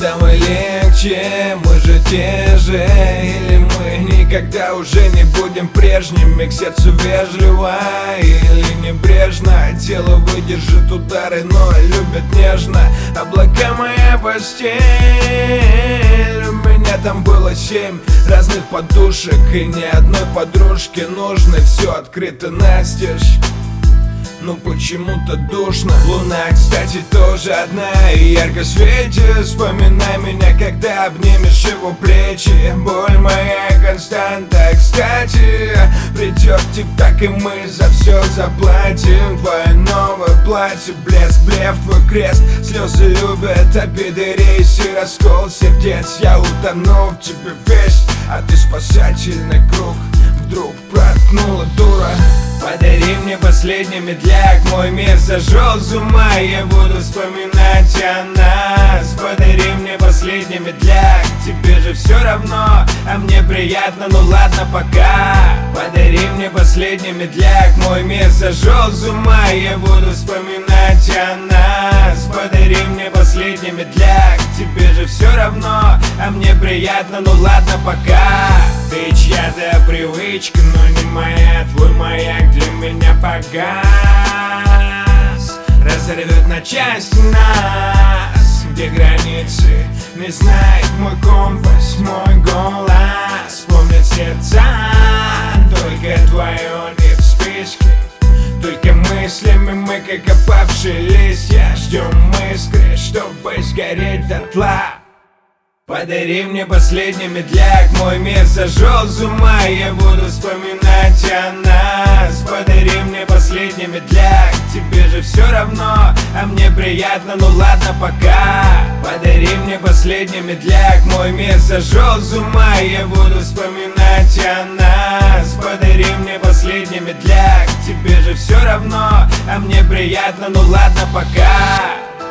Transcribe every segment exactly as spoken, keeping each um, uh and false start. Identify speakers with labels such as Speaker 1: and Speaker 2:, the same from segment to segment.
Speaker 1: нам и легче, мы же те же. Или мы никогда уже не будем прежними, к сердцу вежливо или небрежно. Тело выдержит удары, но любит нежно. Облака моя постель, у меня там было семь разных подушек, и ни одной подружки нужны. Все открыто настежь, но почему-то душно. Луна, кстати, тоже одна и ярко светит. Вспоминай меня, когда обнимешь его плечи. Боль моя константа, кстати. Придет тик-так, и мы за все заплатим. Твое новое платье, блеск, блеф, твой крест. Слезы любят, обиды, рейс и раскол сердец. Я утону в тебе весь, а ты спасательный круг вдруг проткнула дура. Подари мне последний медляк, мой мир сошел с ума, я буду вспоминать о нас. Подари мне последний медляк, тебе же все равно, а мне приятно, ну ладно пока. Подари мне последний медляк, мой мир сошел с ума, я буду вспоминать о нас. Подари мне последний медляк, тебе же все равно, а мне приятно, ну ладно пока. Ты чья-то привычка, но не моя, твой маяк для меня погас. Разорвет на части нас, где границы не знает мой компас, мой голос. Помнят сердца, только твое не в списке. Только мыслями мы, как опавшие листья, ждем искры, чтобы сгореть дотла. Подари мне последний медляк, мой мир сошел с ума, я буду вспоминать о нас. Подари мне последний медляк, тебе же все равно, а мне приятно, ну ладно пока. Подари мне последний медляк, мой мир сошел с ума, я буду вспоминать о нас. Подари мне последний медляк, тебе же все равно, а мне приятно, ну ладно пока.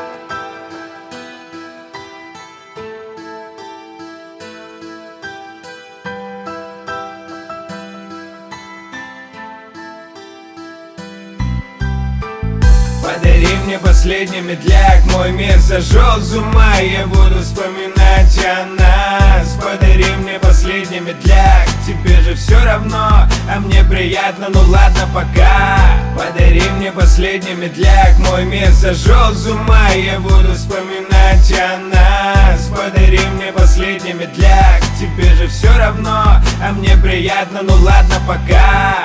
Speaker 1: Подари мне последний медляк, мой мир сошел с ума, я буду вспоминать о нас. Подари мне последний медляк, тебе же все равно, а мне приятно, ну ладно пока. Подари мне последний медляк, мой мир сошел с ума, я буду вспоминать о нас. Подари мне последний медляк, тебе же все равно, а мне приятно, ну ладно пока.